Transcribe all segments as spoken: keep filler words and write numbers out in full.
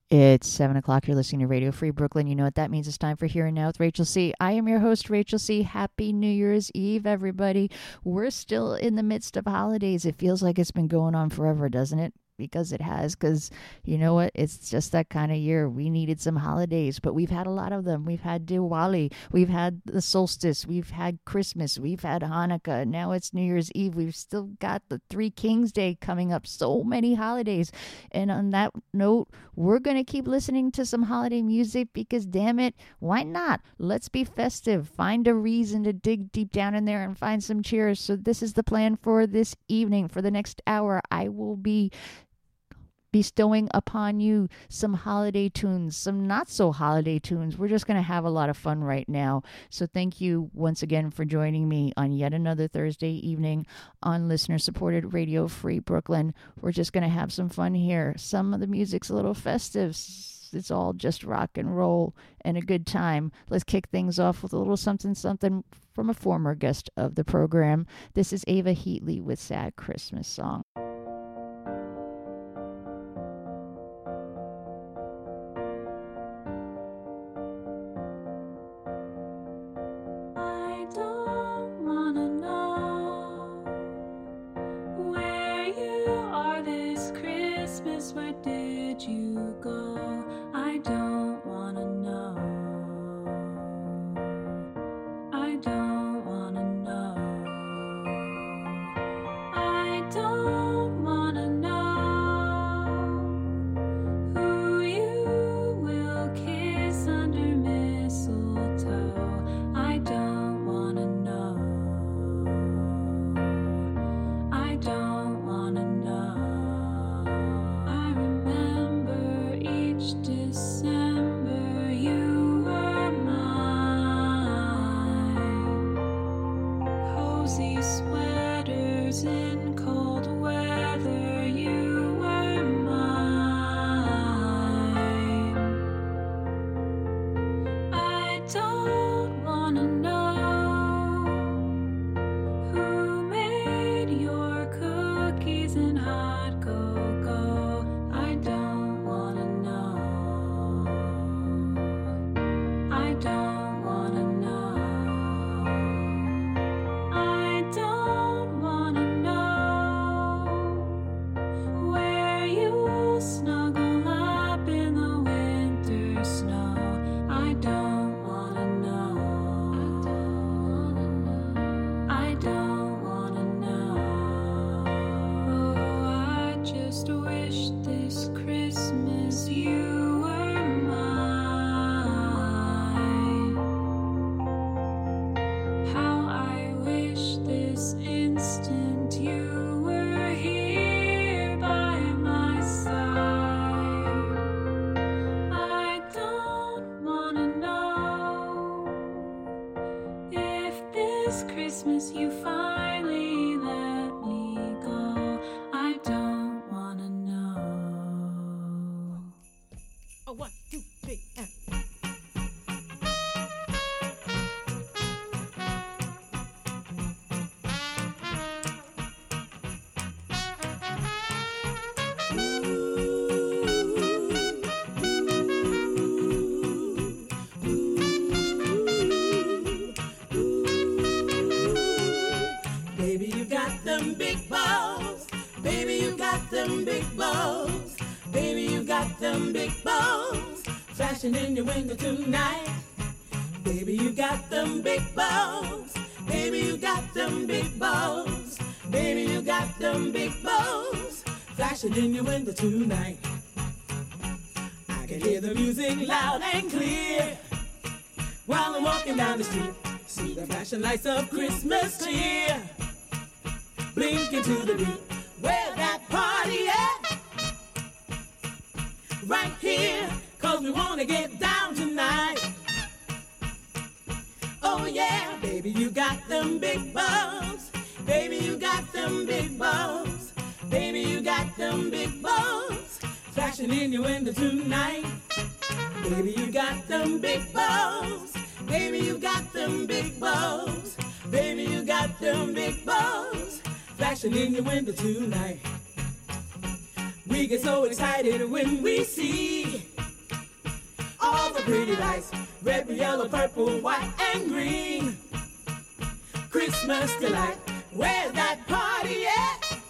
It's seven o'clock. You're listening to Radio Free Brooklyn. You know what that means. It's time for Here and Now with Rachel C. I am your host, Rachel C. Happy New Year's Eve, everybody. We're still in the midst of holidays. It feels like it's been going on forever, doesn't it? Because it has, because you know what? It's just that kind of year. We needed some holidays, but we've had a lot of them. We've had Diwali. We've had the solstice. We've had Christmas. We've had Hanukkah. Now it's New Year's Eve. We've still got the Three Kings Day coming up. So many holidays. And on that note, we're going to keep listening to some holiday music because, damn it, why not? Let's be festive. Find a reason to dig deep down in there and find some cheers. So this is the plan for this evening. For the next hour, I will be bestowing upon you some holiday tunes, some not so holiday tunes. We're just going to have a lot of fun right now. So thank you once again for joining me on yet another Thursday evening on listener supported Radio Free Brooklyn. We're just going to have some fun here. Some of the music's a little festive. It's all just rock and roll and a good time. Let's kick things off with a little something something from a former guest of the program. This is Ava Heatley with Sad Christmas Song. In your window tonight, baby, you got them big balls. Baby, you got them big balls. Baby, you got them big balls. Flashing in your window tonight. I can hear the music loud and clear while I'm walking down the street. See the flashing lights of Christmas cheer blinking to the beat. Where that party at? Right here. 'Cause we wanna get down tonight. Oh yeah, baby, you got them big balls. Baby, you got them big balls. Baby, you got them big balls. Flashing in your window tonight. Baby, you got them big balls. Baby, you got them big balls. Baby, you got them big balls. Flashing in your window tonight. We get so excited when we see all the pretty lights, red, yellow, purple, white, and green. Christmas delight, where's that party at?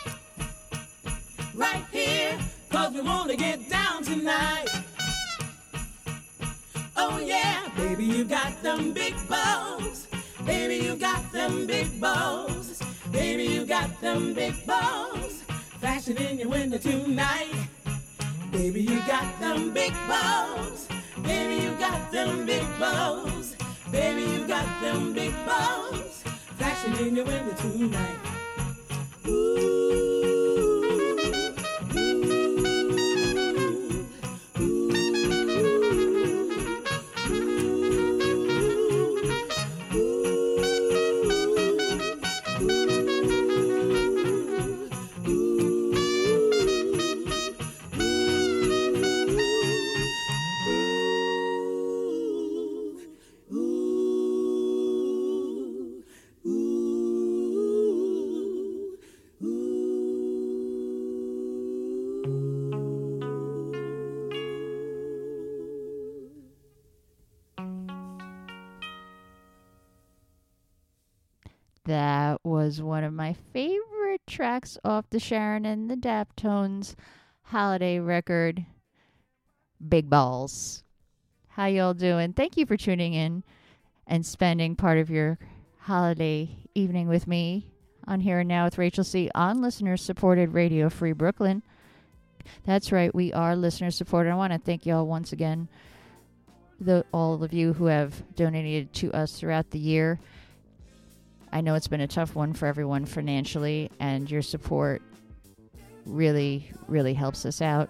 Right here, cause we wanna get down tonight. Oh yeah, baby, you got them big balls. Baby, you got them big balls. Baby, you got them big balls. Flashing in your window tonight. Baby, you got them big balls. Baby, you got them big balls. Baby, you got them big balls. Flashing in your window tonight. Ooh. That was one of my favorite tracks off the Sharon and the Daptones holiday record, Big Balls. How y'all doing? Thank you for tuning in and spending part of your holiday evening with me on Here and Now with Rachel C. on listener-supported Radio Free Brooklyn. That's right, we are listener-supported. I want to thank y'all once again, the, all of you who have donated to us throughout the year. I know it's been a tough one for everyone financially, and your support really, really helps us out.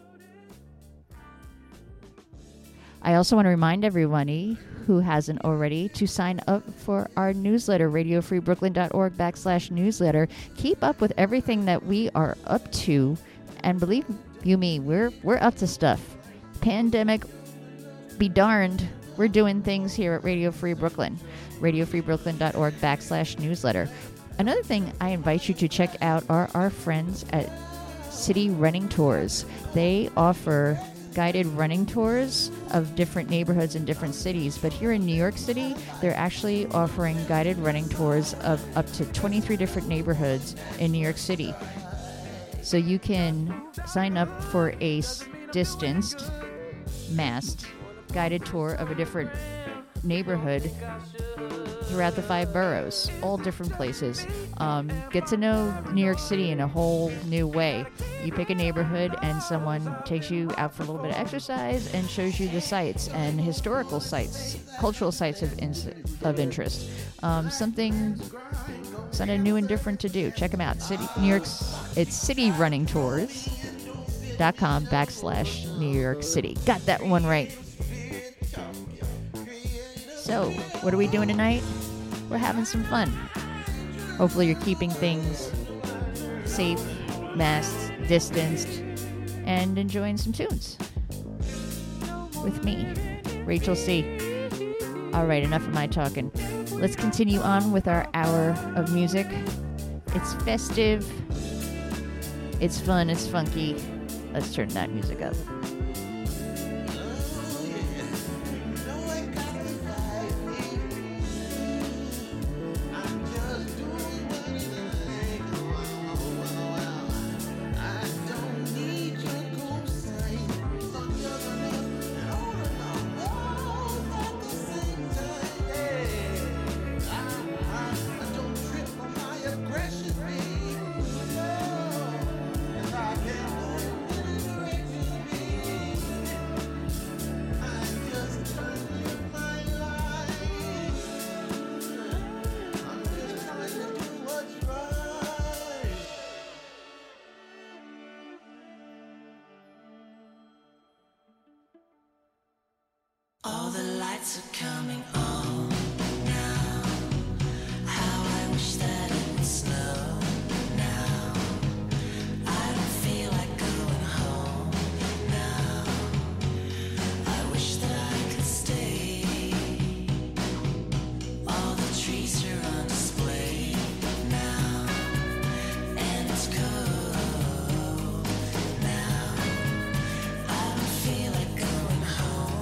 I also want to remind everybody who hasn't already to sign up for our newsletter, radiofreebrooklyn.org backslash newsletter. Keep up with everything that we are up to, and believe you me, we're we're up to stuff. Pandemic be darned, we're doing things here at Radio Free Brooklyn. radiofreebrooklyn.org backslash newsletter. Another thing I invite you to check out are our friends at City Running Tours. They offer guided running tours of different neighborhoods in different cities. But here in New York City, they're actually offering guided running tours of up to twenty-three different neighborhoods in New York City. So you can sign up for a s- distanced, masked, guided tour of a different neighborhood throughout the five boroughs, all different places. Um, get to know New York City in a whole new way. You pick a neighborhood and someone takes you out for a little bit of exercise and shows you the sites and historical sites, cultural sites of, in- of interest. Um, something kind of new and different to do. Check them out. City, New York's, it's cityrunningtours.com backslash New York City. Got that one right. So, what are we doing tonight? We're having some fun. Hopefully you're keeping things safe, masked, distanced, and enjoying some tunes. With me, Rachel C. All right, enough of my talking. Let's continue on with our hour of music. It's festive. It's fun. It's funky. Let's turn that music up. All the lights are coming on now. How I wish that it would slow now. I don't feel like going home now. I wish that I could stay. All the trees are on display now, and it's cold now. I don't feel like going home.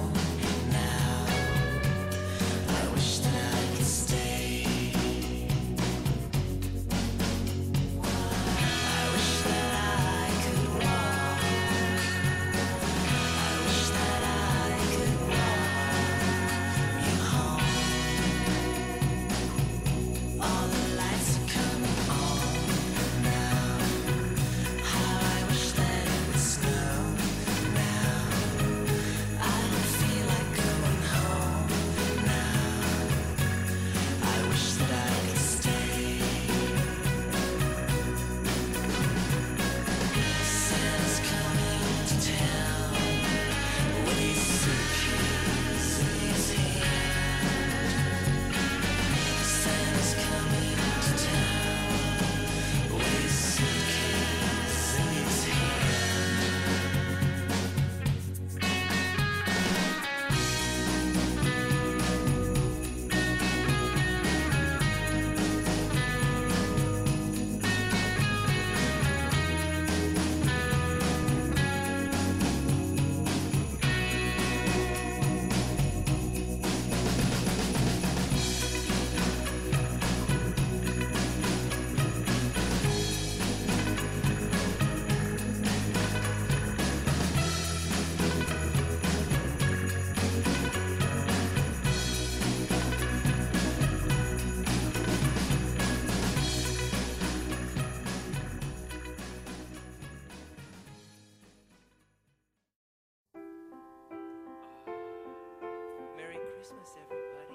Christmas, everybody.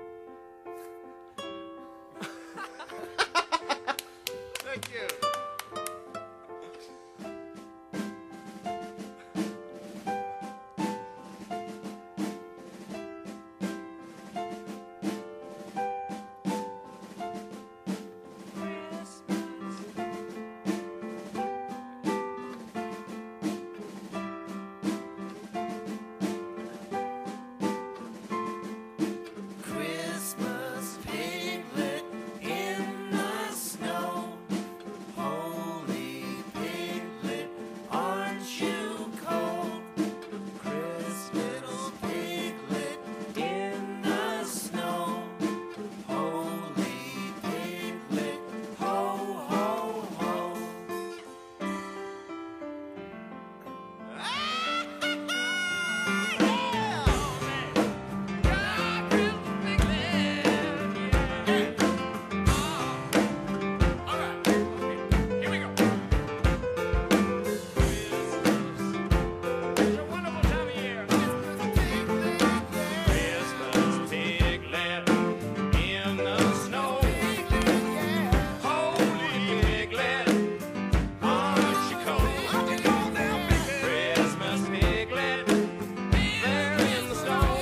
Thank you. Christmas piglet in the snow. Holy piglet, aren't you cold? Chris little piglet in the snow. Holy piglet, ho, ho, ho. Christmas piglet in the snow. Holy piglet, aren't you cold? Christmas piglet, there in the snow.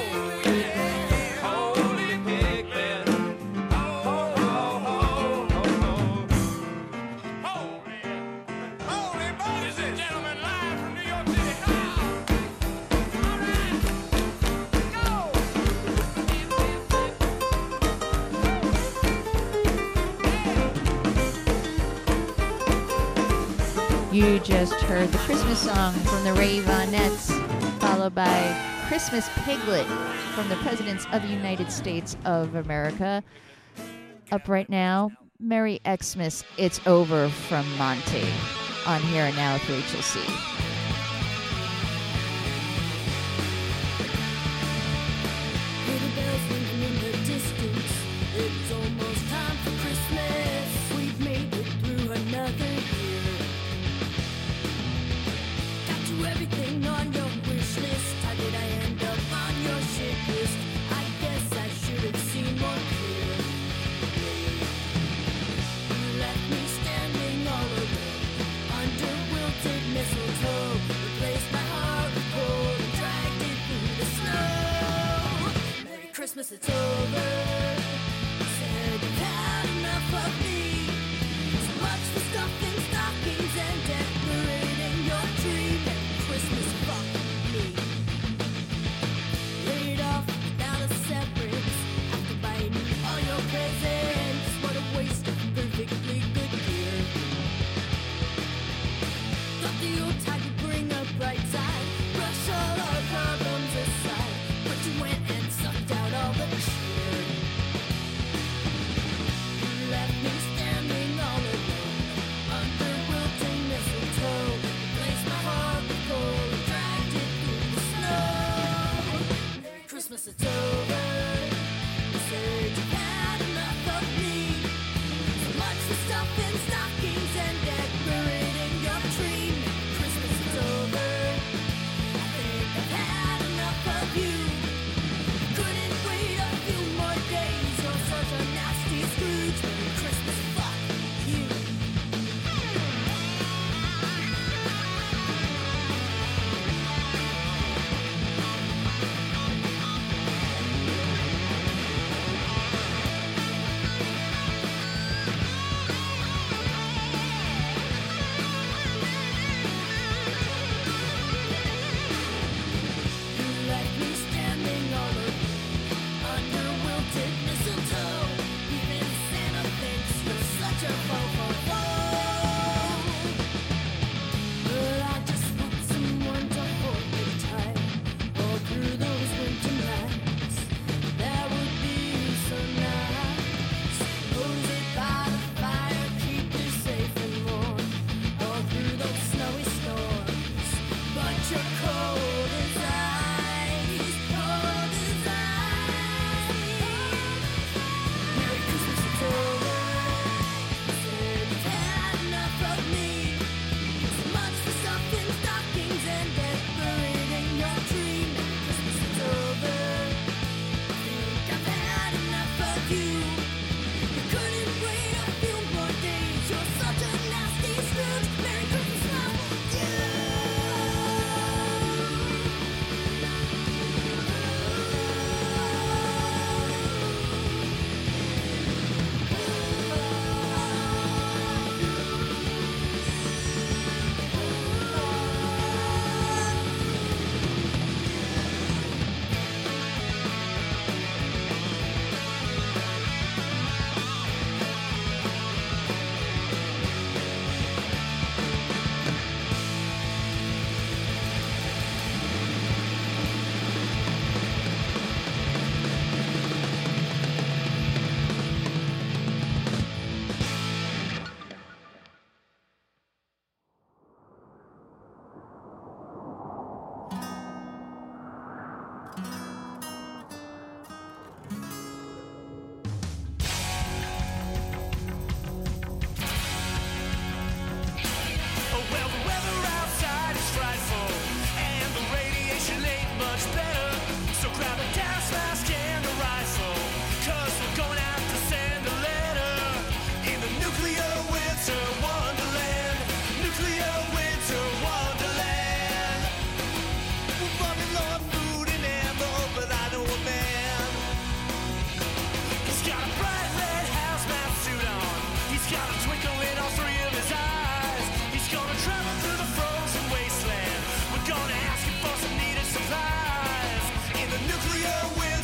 Holy piglet, ho, ho, ho, ho, ho. Holy, holy, ladies and gentlemen, live from New York City. All right, go. You just heard the Christmas song from the Raveonettes, followed by Christmas Piglet from the Presidents of the United States of America. Up right now, Merry Xmas, It's Over from Monty on Here and Now with Rachel C. Little bells ringing in the distance. It's almost time for Christmas. We've made it through another year. Got you everything on your wish list. How did I end up on your shit list? I guess I should have seen more clearly. You left me standing all alone under wilted mistletoe. Replaced my heart with cold and dragged it through the snow. Merry Christmas, it's over. Said you've had enough of me. So much for stuffing stockings and decorating your tree. Merry Christmas, fuck me. Laid off without a severance after buying all your presents. What a waste of perfectly good gear. Thought the old tide would bring a bright side, brush all our problems aside, but you went and sucked out all the cheer.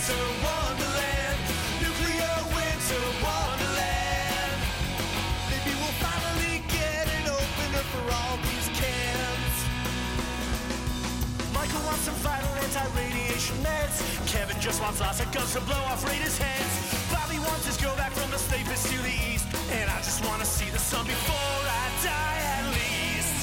winter wonderland. Nuclear winter wonderland. Maybe we'll finally get an opener for all these cans. Michael wants some vital anti-radiation meds. Kevin just wants lots of guns to blow off raiders' heads. Bobby wants his go back from the safest to the east. And I just want to see the sun before I die at least.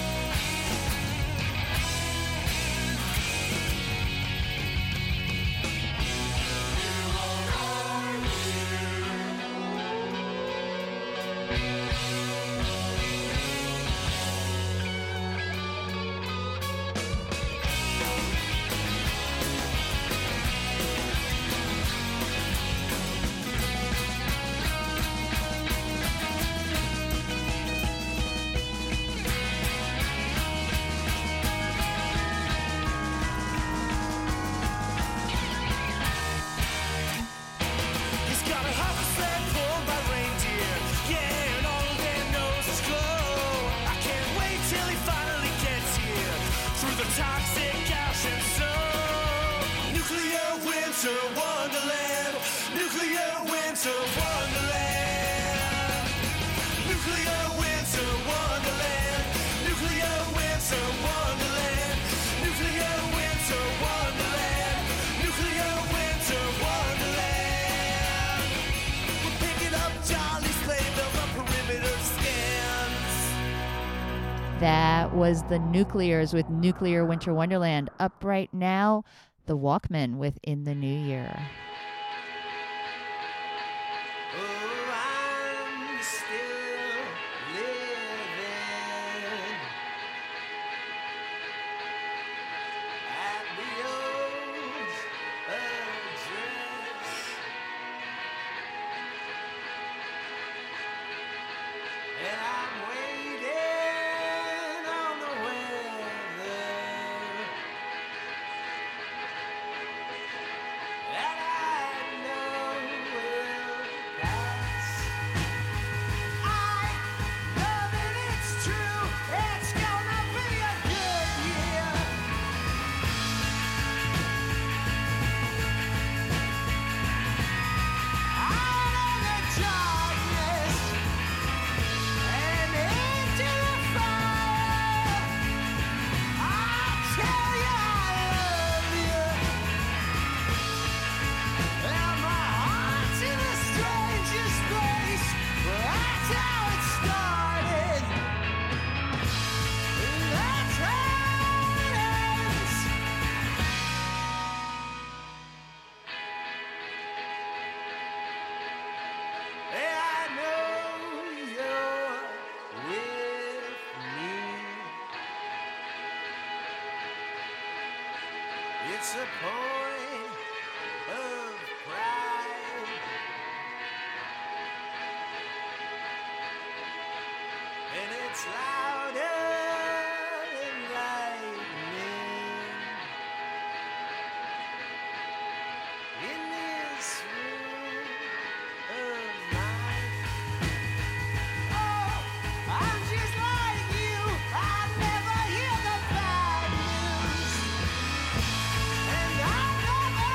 He's got a hover sled pulled by reindeer. Yeah, and all of their noses glow. I can't wait till he finally gets here through the toxic ash and snow. Nuclear winter wonderland. Nuclear winter wonderland. Nuclear winter wonderland. Nuclear winter wonderland. Nuclear winter wonderland. Nuclear winter wonderland. We're picking up Charlie's sleigh bells on perimeter scans. That was the Nuclears with Nuclear Winter Wonderland. Up right now, the Walkmen with In the New Year. Oh, I'm still living at the old address. And I'm waiting on the weather that I know will pass. I know that it's true, it's gonna be a good year. Out of the darkness and into the fire, I'll tell you I love you. And my heart's in the strangest place. That's how it started. And that's how it ends. And I know you're with me. It's a point of pride. And it's louder than lightning in this room of mine. Oh, I'm just like you. I never hear the bad news. And I never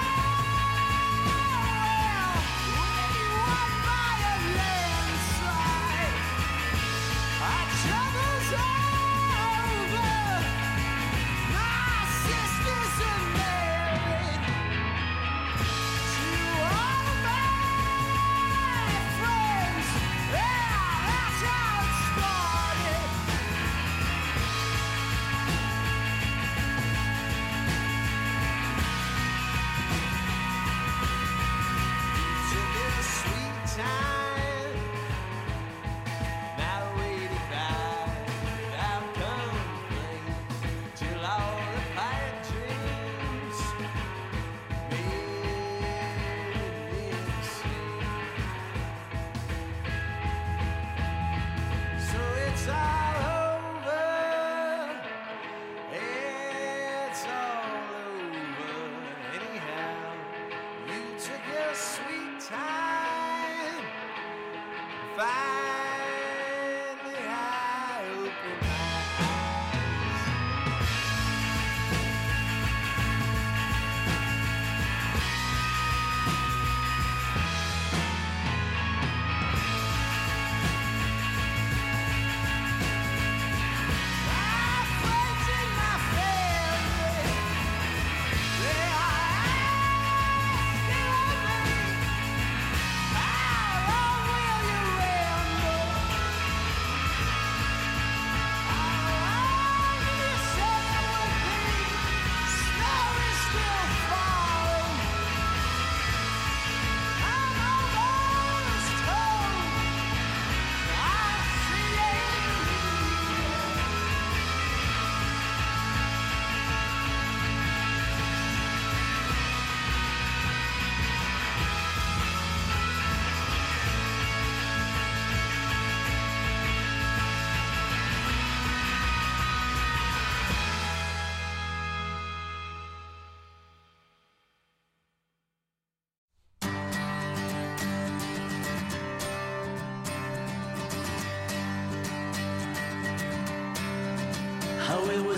will. We won by a landslide. I travel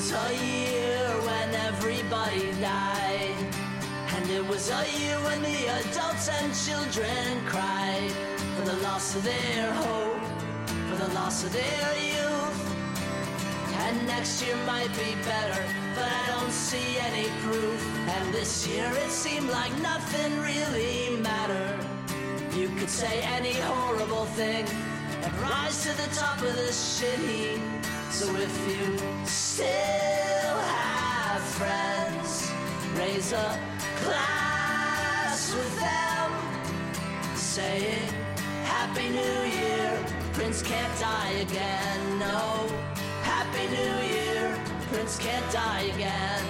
was a year when everybody died. And it was a year when the adults and children cried for the loss of their hope, for the loss of their youth. And next year might be better, but I don't see any proof. And this year it seemed like nothing really mattered. You could say any horrible thing and rise to the top of this shit heap. So if you still have friends, raise a glass with them, saying Happy New Year, Prince can't die again. No, Happy New Year, Prince can't die again.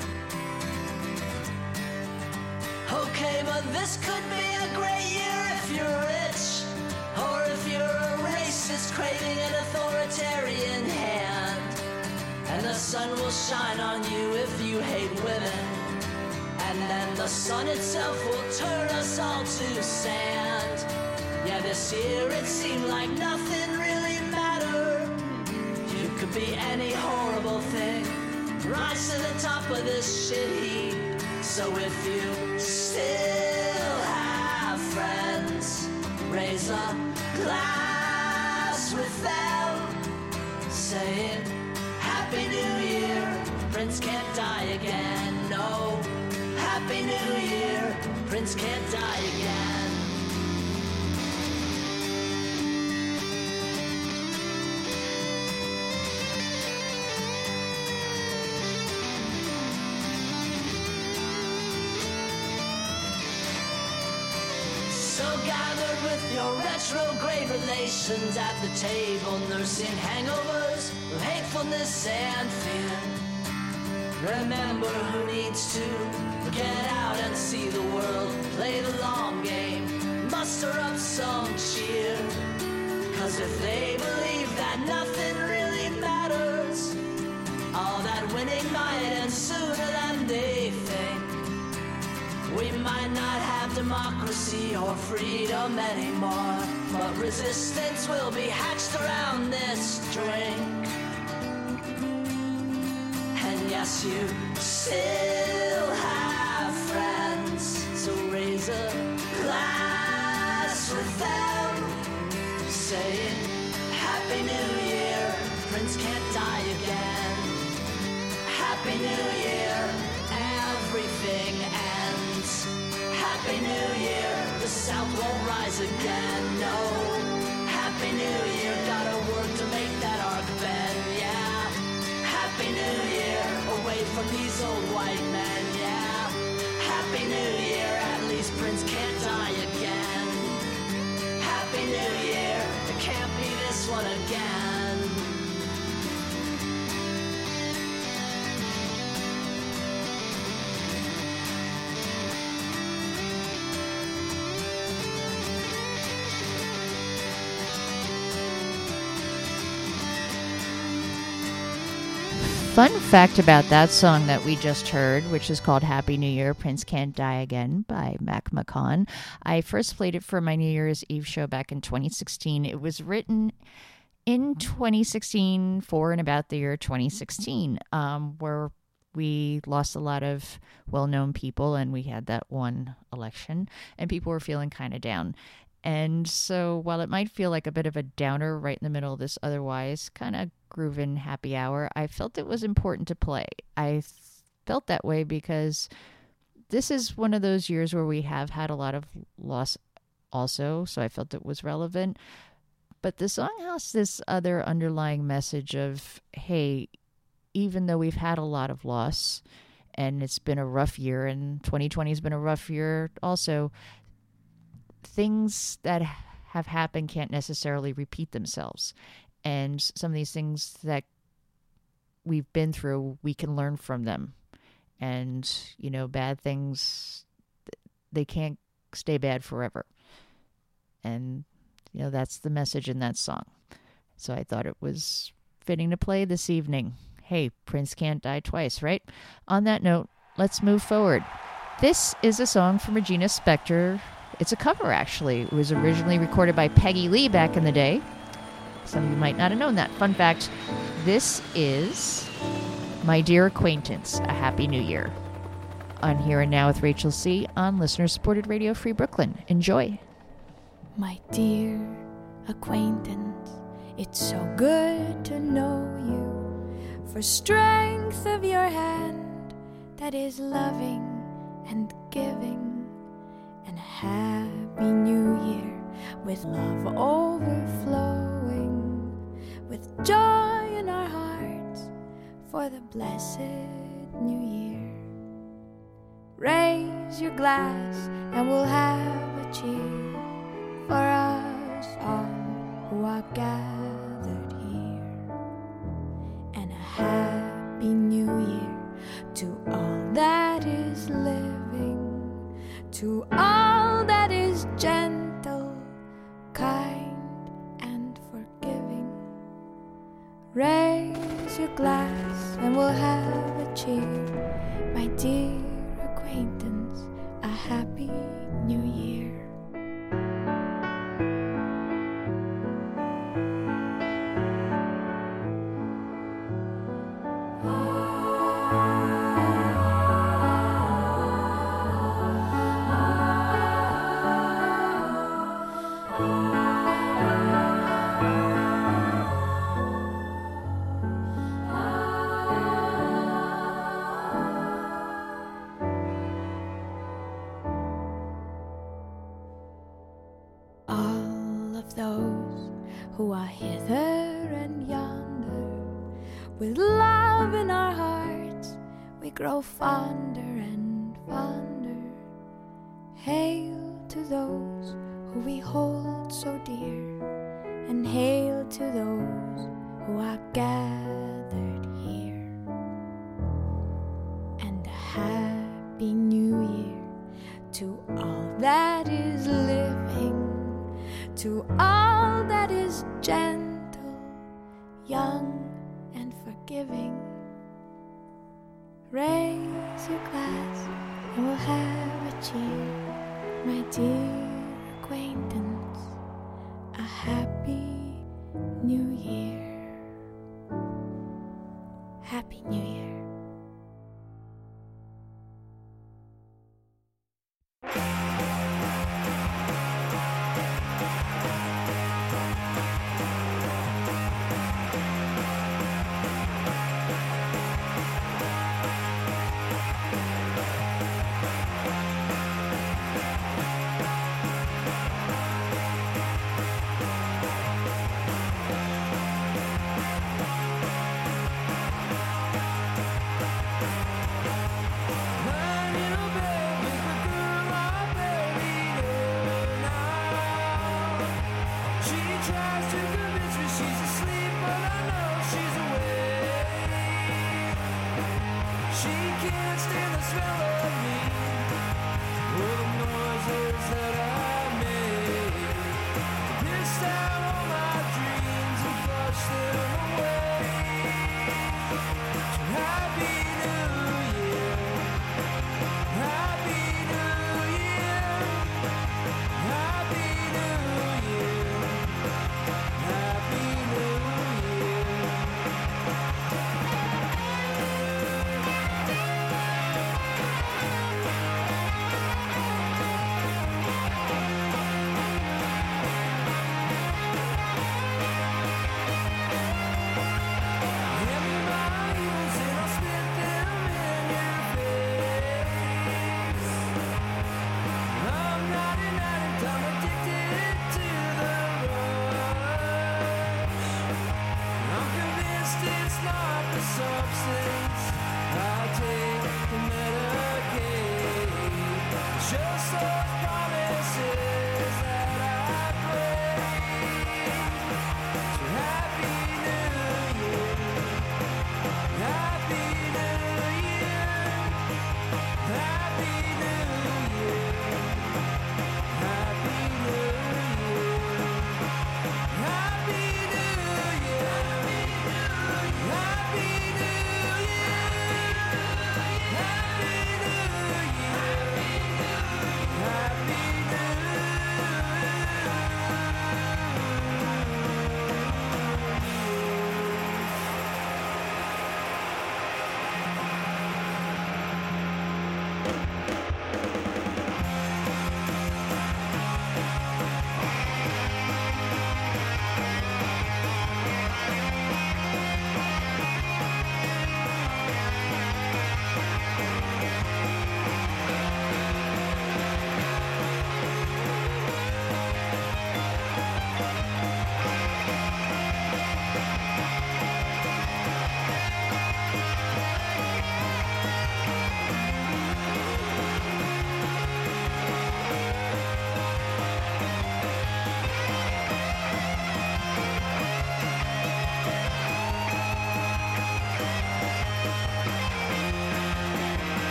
Okay, but this could be a great year if you're rich, or if you're a racist craving an authoritarian hand. And the sun will shine on you if you hate women, and then the sun itself will turn us all to sand. Yeah, this year it seemed like nothing really mattered. You could be any horrible thing, rise to the top of this shit heap. So if you still have friends, raise a glass with them, saying Happy New Year, Prince can't die again. No, Happy New Year, Prince can't die again. So gathered with your retrograde relations at the table, nursing hangovers of hatefulness and fear. Remember who needs to get out and see the world, play the long game, muster up some cheer. Cause if they believe that nothing really matters, all that winning might end sooner than they think. We might not have democracy or freedom anymore, but resistance will be hatched around this drink. And yes, you still have friends, so raise a glass with them, saying Happy New Year, Prince can't die again. Happy New Year, everything ends. Happy New Year, the South won't rise again. No, Happy New Year, gotta work to make that arc bend. Yeah, Happy New Year, away from these old white men. Yeah, Happy New Year, at least Prince can't die again. Happy New Year, it can't be this one again. Fun fact about that song that we just heard, which is called Happy New Year, Prince Can't Die Again by Mac McCon. I first played it for my New Year's Eve show back in twenty sixteen. It was written in twenty sixteen for and about the year twenty sixteen, um, where we lost a lot of well-known people and we had that one election and people were feeling kind of down. And so while it might feel like a bit of a downer right in the middle of this otherwise kind of groovin' happy hour, I felt it was important to play. I felt that way because this is one of those years where we have had a lot of loss also, so I felt it was relevant. But the song has this other underlying message of, hey, even though we've had a lot of loss and it's been a rough year and twenty twenty has been a rough year also, things that have happened can't necessarily repeat themselves. And some of these things that we've been through, we can learn from them. And, you know, bad things, they can't stay bad forever. And, you know, that's the message in that song. So I thought it was fitting to play this evening. Hey, Prince can't die twice, right? On that note, let's move forward. This is a song from Regina Spektor. It's a cover, actually. It was originally recorded by Peggy Lee back in the day. Some of you might not have known that. Fun fact, this is My dear acquaintance, a happy new year. On Here and Now with Rachel C. on listener-supported Radio Free Brooklyn. Enjoy. My dear acquaintance, it's so good to know you, for strength of your hand that is loving and giving, and a happy new year with love overflowing, with joy in our hearts for the blessed new year. Raise your glass and we'll have a cheer for us all who are gathered here, and a happy new year to all that is living, to all that is gentle, kind, and forgiving. Raise your glass and we'll have a cheer, my dear acquaintance, a happy new year. Those who are hither and yonder, with love in our hearts, we grow fonder and fonder. Hail to those who we hold so dear, and hail to those who are gathered here. And a happy new year to all that is living, to all that is gentle, young, and forgiving. Raise your glass and we'll have a cheer, my dear acquaintance, a happy new year. Happy New Year.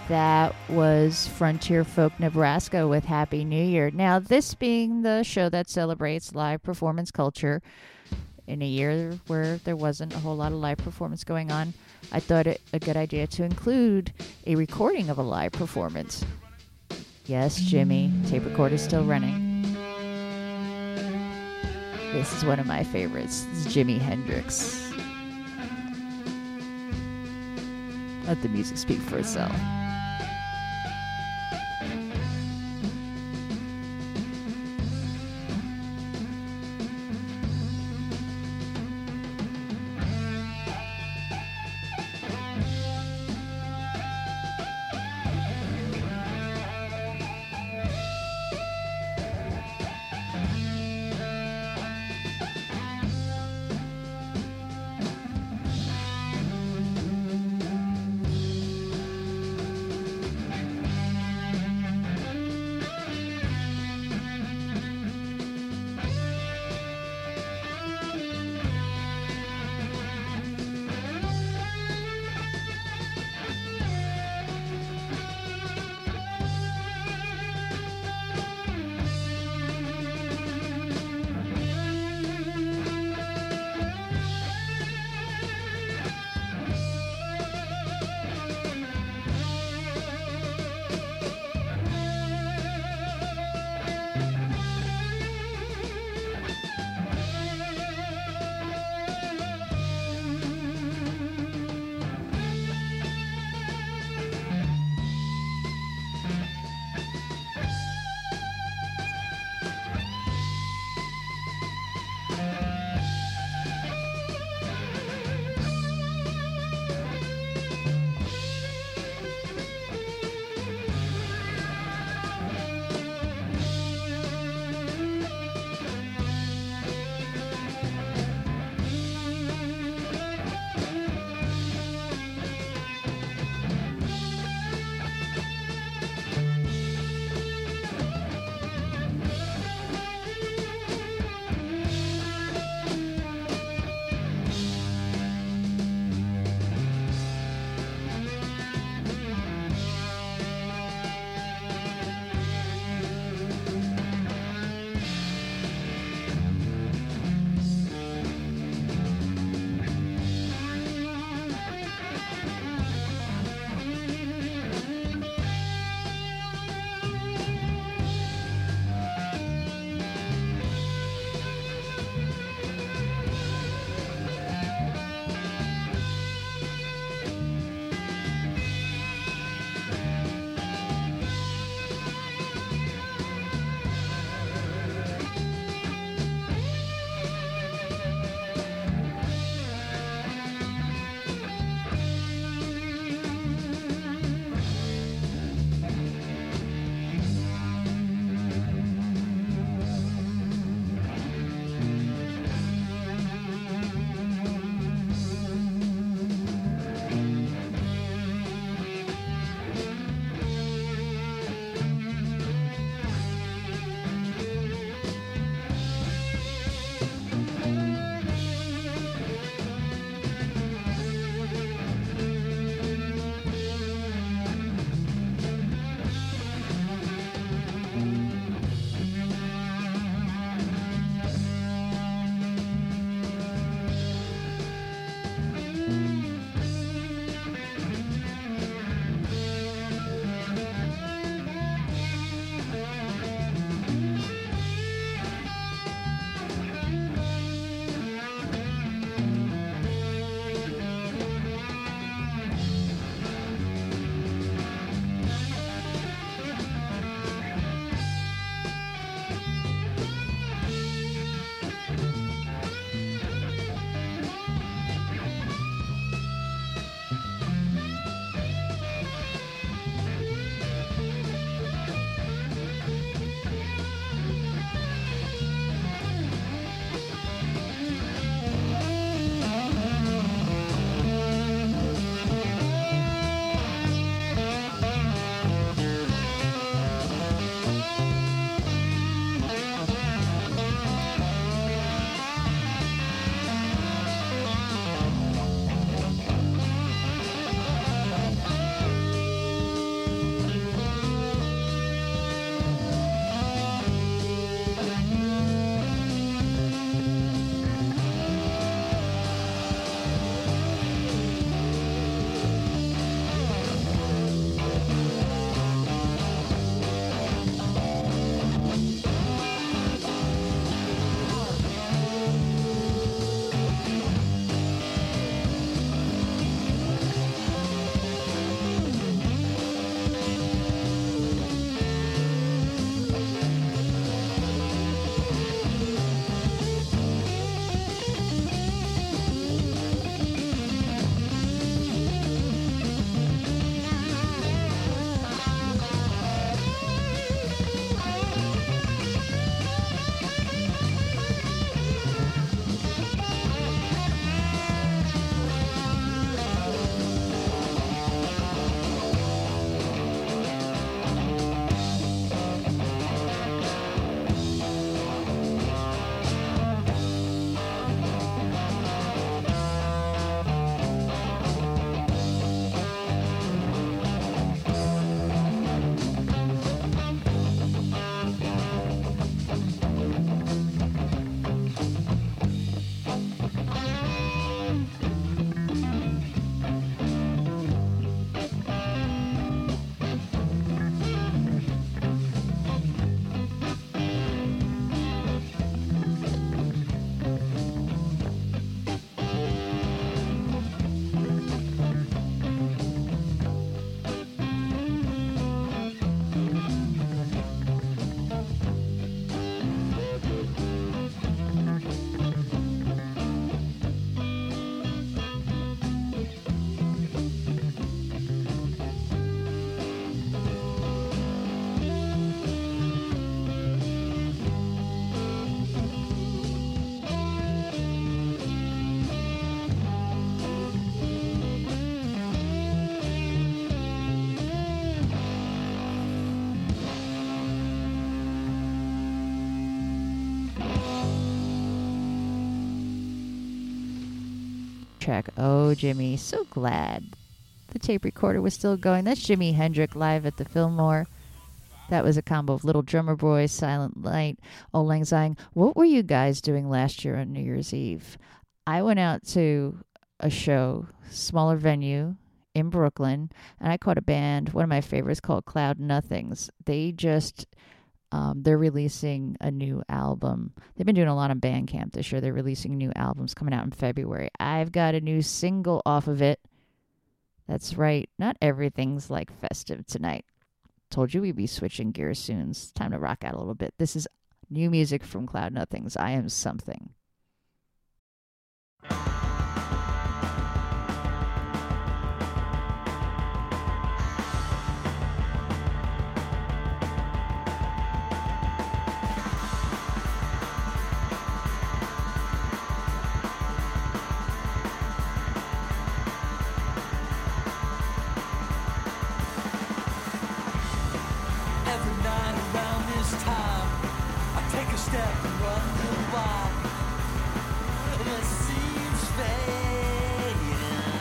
That was Frontier Folk Nebraska with Happy New Year. Now, this being the show that celebrates live performance culture in a year where there wasn't a whole lot of live performance going on, I thought it a good idea to include a recording of a live performance. Yes, Jimmy, tape recorder's still running. This is one of my favorites. This is Jimi Hendrix. Let the music speak for itself. track, Oh Jimmy. So glad the tape recorder was still going. That's Jimi Hendrix live at the Fillmore. That was a combo of Little Drummer Boy, Silent Night, Auld Lang Syne. What were you guys doing last year on New Year's Eve? I went out to a show, smaller venue in Brooklyn, and I caught a band, one of my favorites, called Cloud Nothings. They just, um, they're releasing a new album. They've been doing a lot on Bandcamp this year. They're releasing new albums coming out in February. I've got a new single off of it. That's right. Not everything's like festive tonight. Told you we'd be switching gears soon. It's time to rock out a little bit. This is new music from Cloud Nothings. I Am Something. Every night around this time, I take a step and wonder why it seems fading.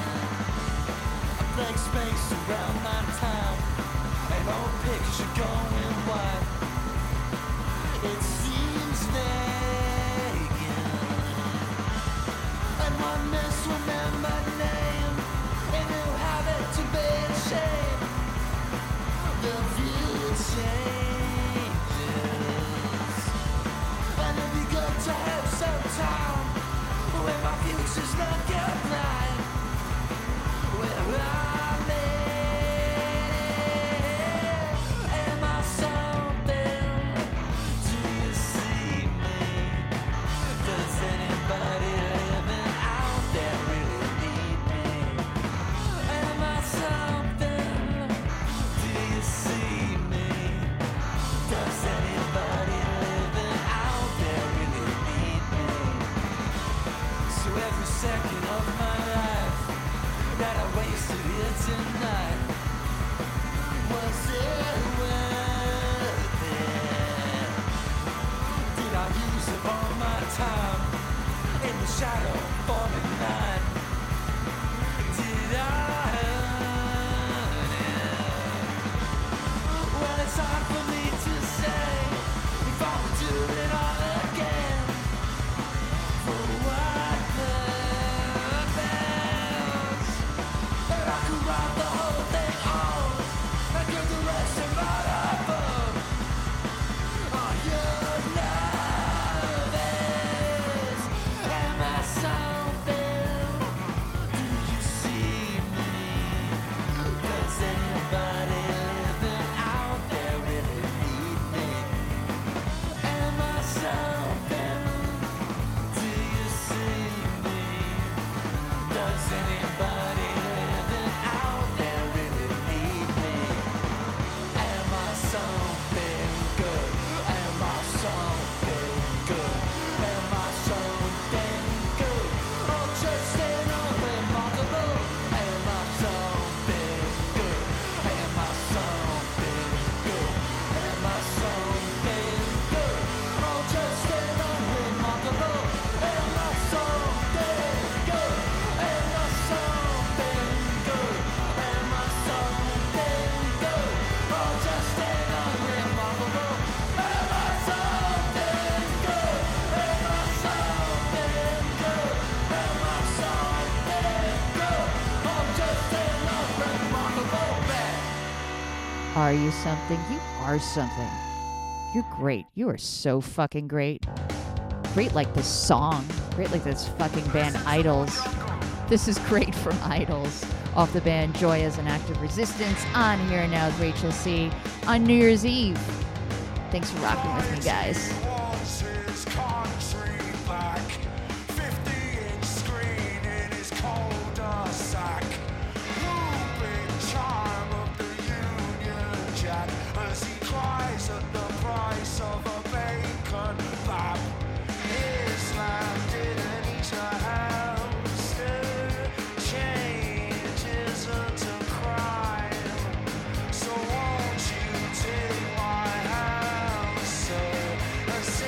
A blank space around my town, an old picture going white. It seems vacant, and one misremembered name, a new habit to be ashamed. The view changes, and it'd be good to have some time when my future's looking blind. Where I'm at, am I something? Do you see me? Does anybody living out there really need me? Am I something? Do you see me? Does anybody living out there really need me? So every second of my life that I wasted here tonight, was it worth it? Did I use up all my time in the shadow forty-nine? Did I earn it? Well, it's hard for me to say if I would do it all again. For what purpose? That I could write the whole thing on and give the rest of my life up. Are you nervous? Am I something? Do you see me? Does anybody living out there really need me? Am I something? Do you see me? Does anybody living out there really need me? Am I something good? Am I something good? Am I something good? Or just an unremarkable? Am I something good? Am I something good? Am I something good? Or just an unremarkable? Am I something good? Am I something good? Am I something good? Or just an unremarkable? Am I something good? Am I something good? Am I something good? Or just an unremarkable man? Are you something? You are something. You're great. You are so fucking great. Great like this song. Great like this fucking band Idols. This is great from Idols. Off the band Joy as an Act of Resistance. On Here and Now with Rachel C. on New Year's Eve. Thanks for rocking with me, guys. Was his country back? fifty-inch screen in his cul-de-sac. Looping charm of the Union Jack as he cries at the price of a bacon lap. His land didn't eat a hamster. Change isn't a crime. So won't you take my answer and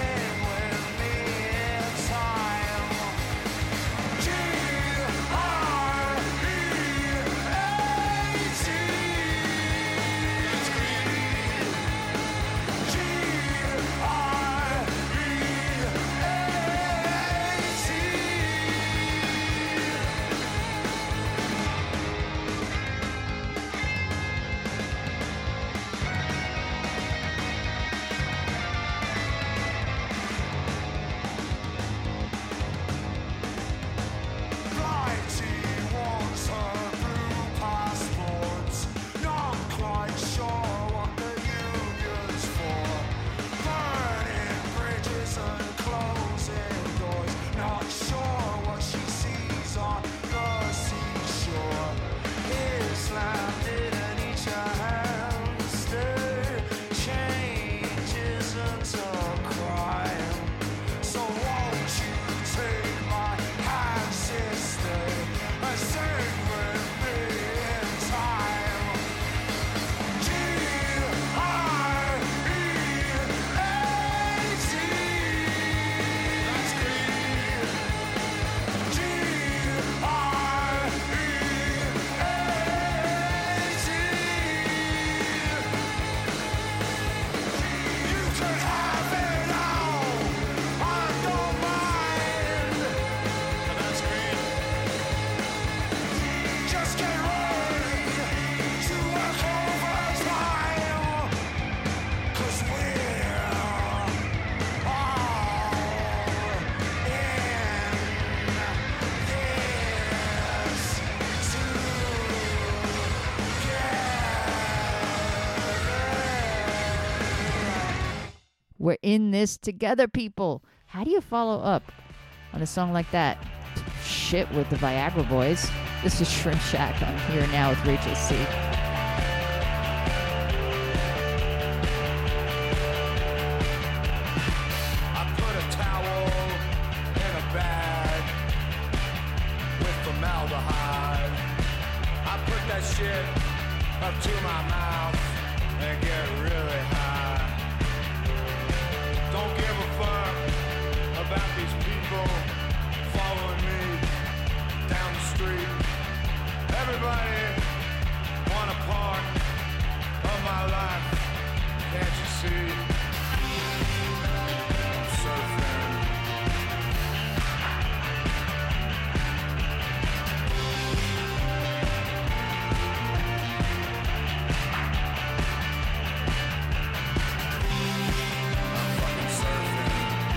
We're in this together, people. How do you follow up on a song like that? Shit with the Viagra Boys. This is Shrimp Shack on Here Now with Rachel C. I put a towel in a bag with formaldehyde. I put that shit up to my mouth and get really high. Don't give a fuck about these people following me down the street. Everybody want a part of my life, can't you see? I'm surfing. I'm fucking surfing.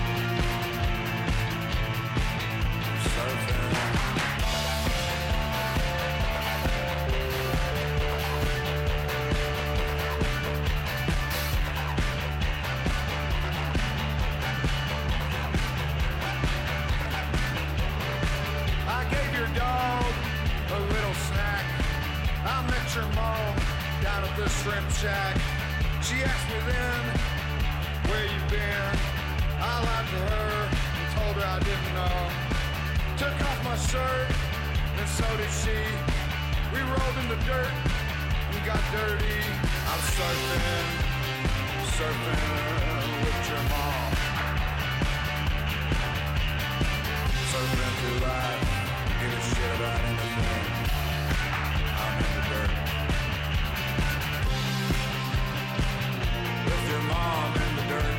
I'm surfing. I gave your dog a little snack. I met your mom down at the Shrimp Shack. She asked me then, where you been? I lied to her and told her I didn't know. Took off my shirt and so did she. We rolled in the dirt and got dirty. I'm surfing, surfing with your mom. Surfing through life, give a shit about anything. I'm in the dirt. With your mom in the dirt.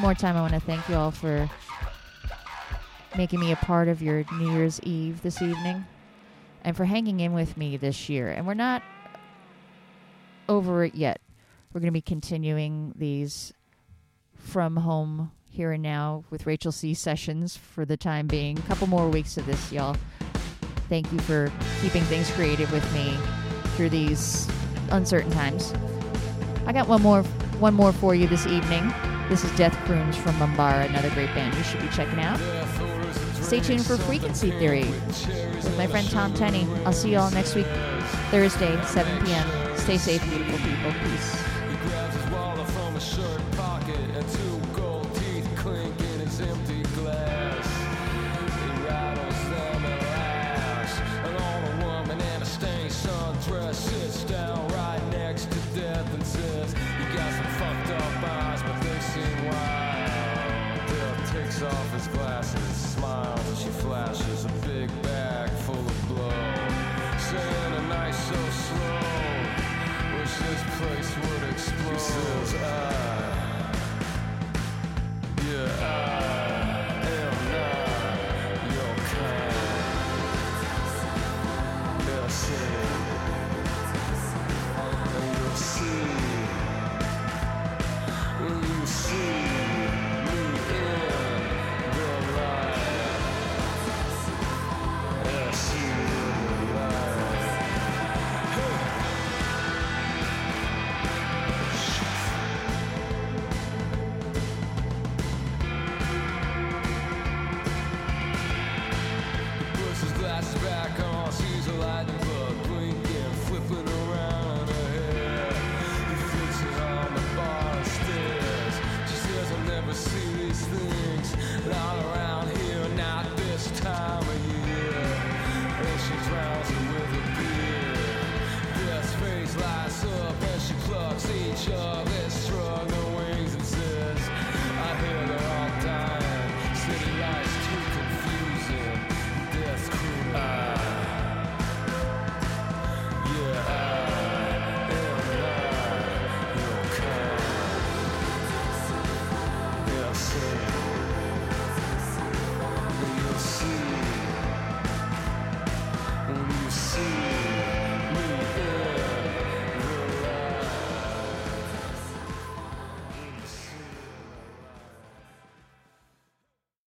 more time, I want to thank you all for making me a part of your New Year's Eve this evening and for hanging in with me this year. And we're not over it yet. We're going to be continuing these from home here and now with Rachel C sessions for the time being. A couple more weeks of this, y'all. Thank you for keeping things creative with me through these uncertain times. I got one more one more for you this evening. This is Death Croons from Mumbara, another great band you should be checking out. Stay tuned for Frequency Theory with my friend Tom Tenney. I'll see you all next week, Thursday, seven p.m. Stay safe, beautiful people. Peace. He grabs his wallet from his shirt pocket and two gold teeth clink in his empty glass. He rattles them and laughs. An older woman in a stained sundress sits down right next to Death and says, "You got some fucked up eyes, but they seem wild." Death takes off his glasses, smiles as she flashes a big bag full of blow, saying a night so slow. Wish this place would explode. He says, I